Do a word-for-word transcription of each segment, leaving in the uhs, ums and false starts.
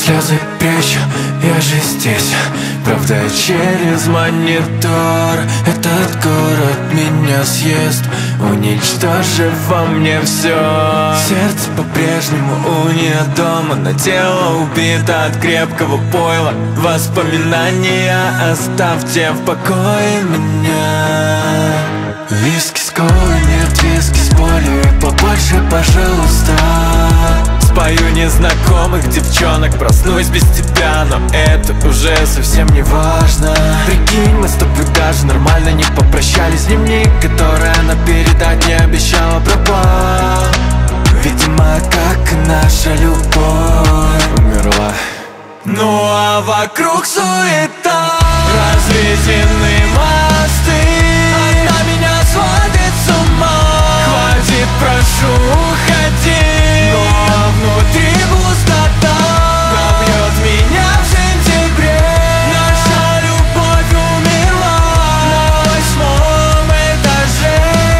Слезы печь, я же здесь. Правда, через монитор этот город меня съест, уничтожив во мне все. Сердце по-прежнему у нее дома, но тело убито от крепкого пойла. Воспоминания оставьте в покое меня. Виски с колой, нет виски с болью, побольше, пожалуйста. Спою незнакомых девчонок, проснусь без тебя, но это уже совсем не важно. Прикинь, мы с тобой даже нормально не попрощались. Дневник, который она передать не обещала, пропал. Видимо, как и наша любовь, умерла. Ну а вокруг суета, разведены мосты, она меня сводит с ума. Хватит, прошу, уходи. Но внутри пустота добьет меня в сентябре. Наша любовь умерла на восьмом этаже.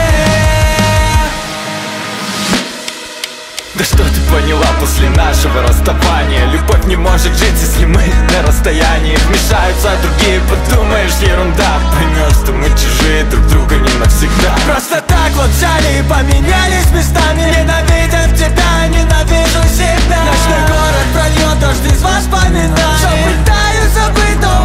Да что ты поняла после нашего расставания? Любовь не может жить, если мы на расстоянии. Вмешаются другие, подумаешь, ерунда. Поймешь, что мы чужие, друг друга не навсегда. Просто так вот взяли и поменялись местами. Ненавидя тебя, ненавижу себя. Ночной город прольет дождь из воспоминаний. Все пытаюсь забыть, но